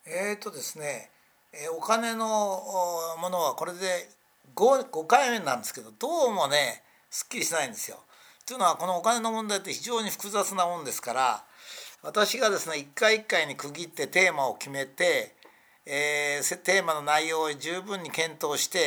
ですね、お金のものはこれで5回目なんですけど、どうもねすっきりしないんですよ。というのは、このお金の問題って非常に複雑なもんですから、私がですね一回一回に区切ってテーマを決めて、テーマの内容を十分に検討して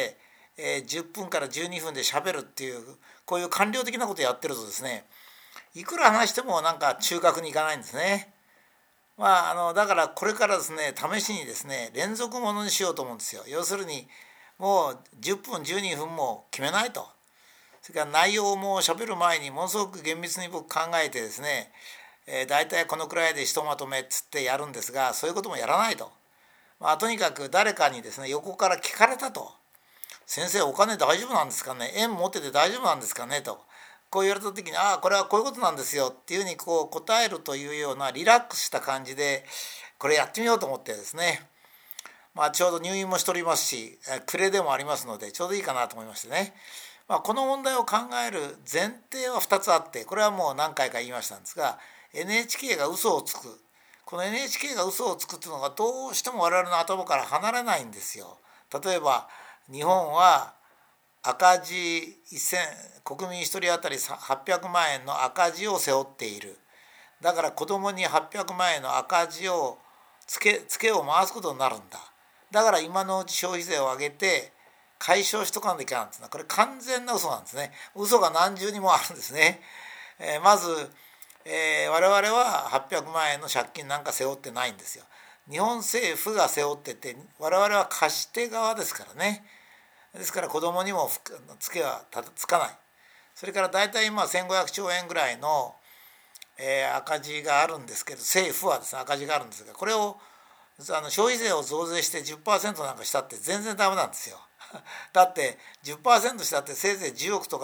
、10分から12分で喋るっていう、こういう官僚的なことをやってるとですね、いくら話してもなんか中核にいかないんですね。だからこれからですね、試しにですね連続ものにしようと思うんですよ。要するに、もう10分12分も決めないと。それから内容も喋る前にものすごく厳密に僕考えてですね、大体このくらいでひとまとめっつってやるんですが、そういうこともやらないと。とにかく誰かにですね横から聞かれたと。先生、お金大丈夫なんですかね、円持ってて大丈夫なんですかねと、こう言われた時に、これはこういうことなんですよっていうふうにこう答えるというようなリラックスした感じで、これやってみようと思ってですね、ちょうど入院もしておりますし、暮れでもありますので、ちょうどいいかなと思いましてね、この問題を考える前提は2つあって、これはもう何回か言いましたんですが、 NHK が嘘をつく、この NHK が嘘をつくっていうのがどうしても我々の頭から離れないんですよ。例えば日本は赤字国民1人当たり800万円の赤字を背負っている。だから子供に800万円の赤字をつけを回すことになるんだ。だから今のうち消費税を上げて解消しとかなきゃいけないんですね。これ完全な嘘なんですね。嘘が何重にもあるんですね。まず、我々は800万円の借金なんか背負ってないんですよ。日本政府が背負ってて、我々は貸し手側ですからね。ですから子どもにもツケはつかない。それから大体今1500兆円ぐらいの赤字があるんですけど、政府はですね赤字があるんですが、これを消費税を増税して 10% なんかしたって全然ダメなんですよ。だって 10% したってせいぜい10億とか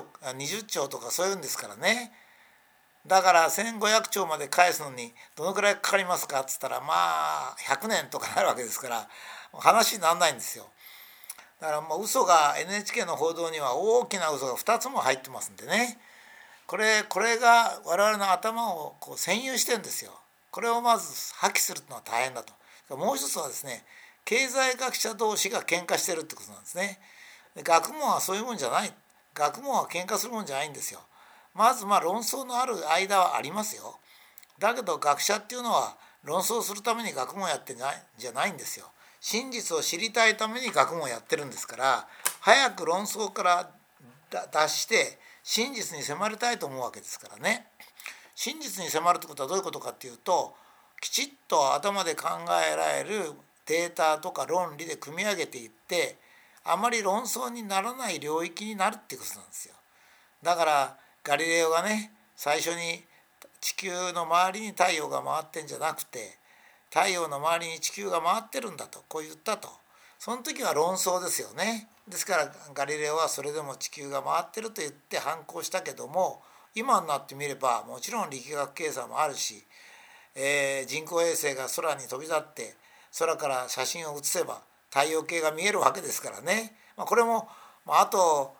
20兆とかそういうんですからね。だから1500兆まで返すのにどのくらいかかりますかっつったら、100年とかなるわけですから、話にならないんですよ。だから嘘が NHK の報道には大きな嘘が2つも入ってますんでね、これが我々の頭をこう占有してるんですよ。これをまず破棄するのは大変だと。もう一つはですね、経済学者同士が喧嘩してるってことなんですね。学問はそういうもんじゃない。学問は喧嘩するもんじゃないんですよ。まず論争のある間はありますよ。だけど学者っていうのは論争するために学問やってんじゃないんですよ。真実を知りたいために学問をやってるんですから、早く論争から脱して真実に迫りたいと思うわけですからね。真実に迫るってことはどういうことかっていうと、きちっと頭で考えられるデータとか論理で組み上げていって、あまり論争にならない領域になるっていうことなんですよ。だからガリレオがね、最初に地球の周りに太陽が回ってんじゃなくて、太陽の周りに地球が回ってるんだとこう言ったと。その時は論争ですよね。ですからガリレオはそれでも地球が回ってると言って反抗したけども、今になってみればもちろん力学計算もあるし、人工衛星が空に飛び立って空から写真を写せば太陽系が見えるわけですからね。これもあと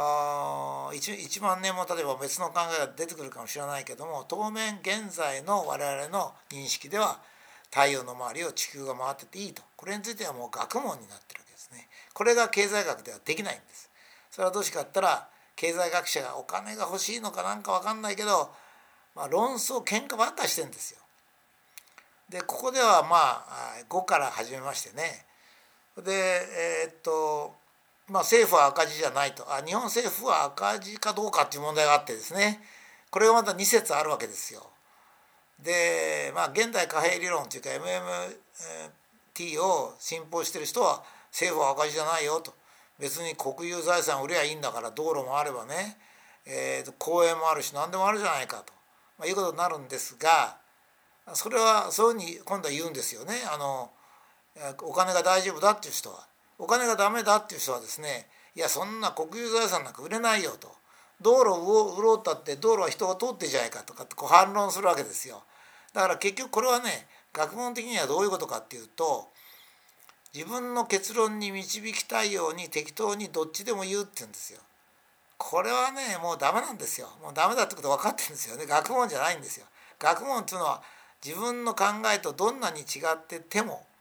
1万年も例えば別の考えが出てくるかもしれないけども、当面現在の我々の認識では太陽の周りを地球が回ってていいと。これについてはもう学問になってるわけですね。これが経済学ではできないんです。それはどうしてかって言ったら、経済学者がお金が欲しいのかなんか分かんないけど、論争喧嘩ばっかしてるんですよ。でここでは5から始めましてね。で政府は赤字じゃないと、日本政府は赤字かどうかっていう問題があってですね、これがまた2説あるわけですよ。で現代貨幣理論というか MMT を信奉してる人は、政府は赤字じゃないよと、別に国有財産売りゃいいんだから、道路もあればね、公園もあるし何でもあるじゃないかと、いうことになるんですが、それはそういうふうに今度は言うんですよね。お金が大丈夫だっていう人は。お金がダメだっていう人はですね、いやそんな国有財産なんか売れないよと、道路を売ろうったって道路は人が通ってんじゃないかとかってこう反論するわけですよ。だから結局これはね、学問的にはどういうことかっていうと、自分の結論に導きたいように適当にどっちでも言うって言うんですよ。これはねもうダメなんですよ。もうダメだってこと分かってるんですよね。学問じゃないんですよ。学問っていうのは自分の考えとどんなに違ってても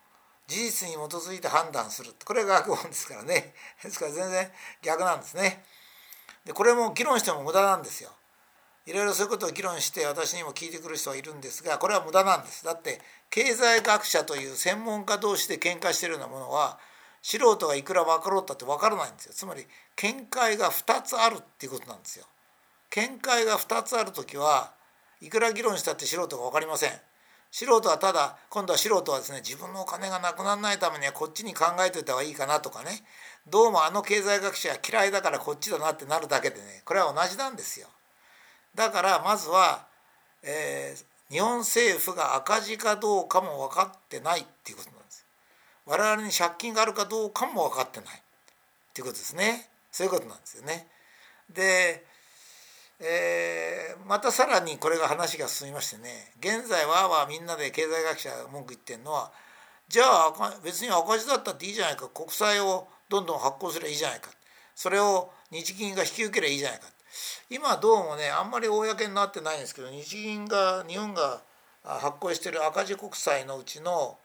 事実に基づいて判断する、これが学問ですからね。ですから全然逆なんですね。でこれも議論しても無駄なんですよ。いろいろそういうことを議論して私にも聞いてくる人はいるんですが、これは無駄なんです。だって経済学者という専門家同士で喧嘩しているようなものは素人がいくら分かろうったって分からないんですよ。つまり見解が2つあるっていうことなんですよ。見解が2つあるときはいくら議論したって素人が分かりません。素人はただ、今度は素人はですね、自分のお金がなくならないためにはこっちに考えておいた方がいいかなとかね、どうもあの経済学者は嫌いだからこっちだなってなるだけでね、これは同じなんですよ。だからまずは、日本政府が赤字かどうかも分かってないっていうことなんです。我々に借金があるかどうかも分かってないっていうことですね。そういうことなんですよね。で、またさらにこれが話が進みましてね、現在はみんなで経済学者が文句言ってるのは、じゃあ別に赤字だったっていいじゃないか、国債をどんどん発行すればいいじゃないか、それを日銀が引き受ければいいじゃないか。今どうもね、あんまり公になってないんですけど、日本が発行している赤字国債のうちの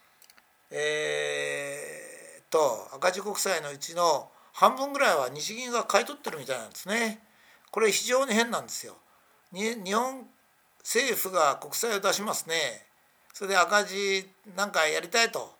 赤字国債のうちの半分ぐらいは日銀が買い取ってるみたいなんですね。これ非常に変なんですよ。日本政府が国債を出しますね。それで赤字なんかやりたいと、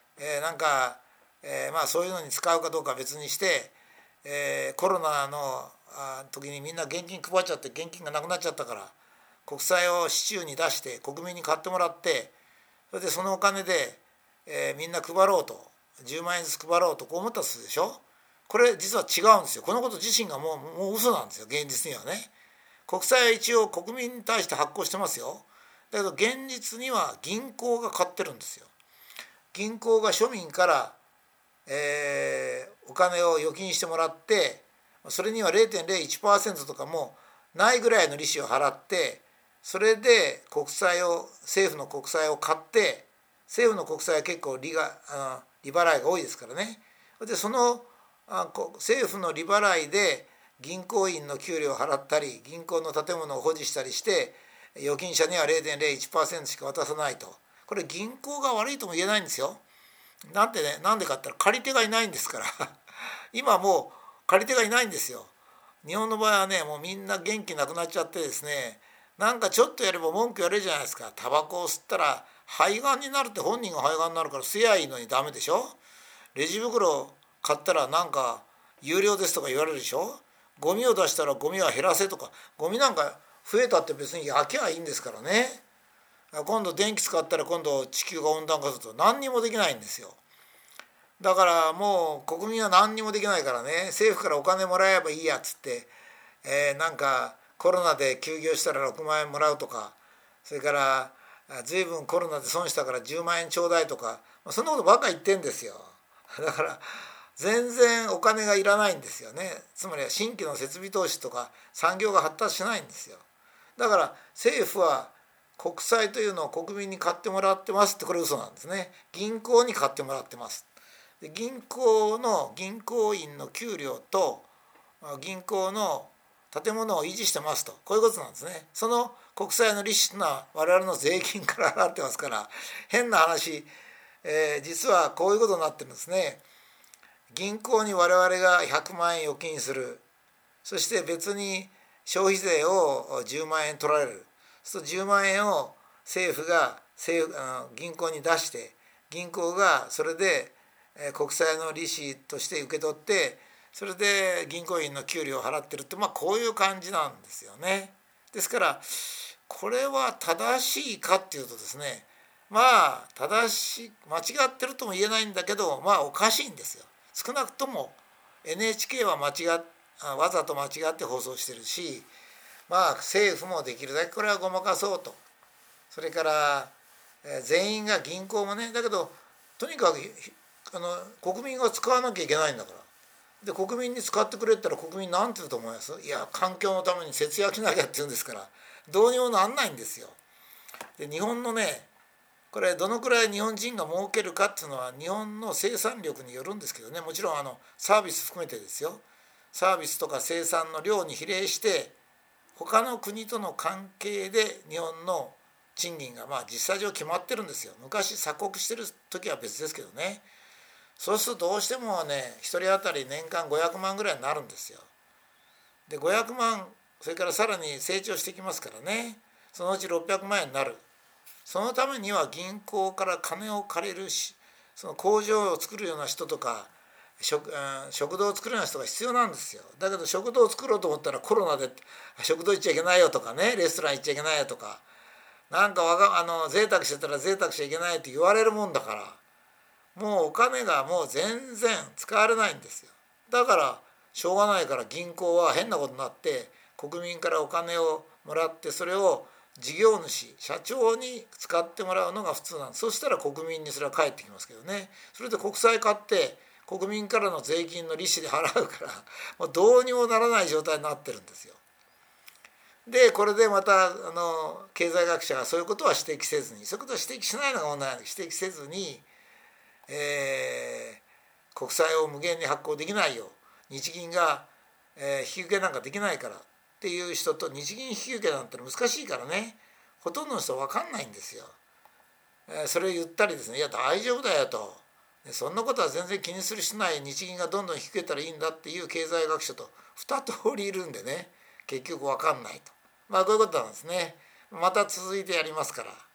まあそういうのに使うかどうかは別にして、コロナの時にみんな現金配っちゃって現金がなくなっちゃったから国債を市中に出して国民に買ってもらって、それでそのお金で、みんな配ろうと、10万円ずつ配ろうとこう思ったとするでしょ。これ実は違うんですよ。このこと自身がもう嘘なんですよ、現実にはね。国債は一応国民に対して発行してますよ。だけど現実には銀行が買ってるんですよ。銀行が庶民から、お金を預金してもらって、それには 0.01% とかもないぐらいの利子を払って、それで政府の国債を買って、政府の国債は結構利払いが多いですからね。でその政府の利払いで銀行員の給料を払ったり銀行の建物を保持したりして預金者には 0.01% しか渡さないと。これ銀行が悪いとも言えないんですよ。なんでかって言ったら借り手がいないんですから今もう借り手がいないんですよ。日本の場合はね、もうみんな元気なくなっちゃってですね、なんかちょっとやれば文句言われるじゃないですか。タバコを吸ったら肺がんになるって、本人が肺がんになるから吸えばいいのにダメでしょ。レジ袋買ったらなんか有料ですとか言われるでしょ。ゴミを出したらゴミは減らせとか、ゴミなんか増えたって別に焼きゃいいんですからね。今度電気使ったら今度地球が温暖化すると何にもできないんですよ。だからもう国民は何にもできないからね、政府からお金もらえばいいやっつって、なんかコロナで休業したら6万円もらうとか、それから随分コロナで損したから10万円ちょうだいとか、そんなことばっか言ってんですよ。だから全然お金がいらないんですよね。つまりは新規の設備投資とか産業が発達しないんですよ。だから政府は国債というのを国民に買ってもらってますって、これ嘘なんですね。銀行に買ってもらってます。で銀行員の給料と銀行の建物を維持してますと、こういうことなんですね。その国債の利子というのは我々の税金から払ってますから、変な話、実はこういうことになってるんですね。銀行に我々が100万円預金する、そして別に消費税を10万円取られる。そうすると10万円を政府が銀行に出して、銀行がそれで国債の利子として受け取って、それで銀行員の給料を払ってるって、こういう感じなんですよね。ですからこれは正しいかっていうとですね、間違ってるとも言えないんだけど、おかしいんですよ。少なくとも NHK はわざと間違って放送してるし、政府もできるだけこれはごまかそうと。それから全員が銀行もね、だけどとにかく国民が使わなきゃいけないんだから。で国民に使ってくれったら国民なんて言うと思います？いや環境のために節約しなきゃって言うんですから、どうにもなんないんですよ。で日本のね、これどのくらい日本人が儲けるかっていうのは日本の生産力によるんですけどね、もちろんサービス含めてですよ。サービスとか生産の量に比例して他の国との関係で日本の賃金が実際上決まってるんですよ。昔鎖国してる時は別ですけどね。そうするとどうしてもね、1人当たり年間500万ぐらいになるんですよ。で500万、それからさらに成長してきますからね、そのうち600万円になる。そのためには銀行から金を借りるし、その工場を作るような人とか食堂を作るような人が必要なんですよ。だけど食堂を作ろうと思ったらコロナで食堂行っちゃいけないよとかね、レストラン行っちゃいけないよとか、なんか贅沢してたら贅沢しちゃいけないって言われるもんだから、もうお金がもう全然使われないんですよ。だからしょうがないから銀行は変なことになって国民からお金をもらって、それを事業主社長に使ってもらうのが普通なんです。そしたら国民にそれは返ってきますけどね。それで国債買って国民からの税金の利子で払うからもうどうにもならない状態になってるんですよ。でこれでまた経済学者がそういうことは指摘せずに、そういうことは指摘しないのが問題なんです。指摘せずに、国債を無限に発行できないよ、日銀が、引き受けなんかできないからっていう人と、日銀引き受けなんて難しいからね、ほとんどの人分かんないんですよ。それを言ったりですね、いや大丈夫だよと、そんなことは全然気にするしない、日銀がどんどん引き受けたらいいんだっていう経済学者と2通りいるんでね、結局分かんないと、こういうことなんですね。また続いてやりますから。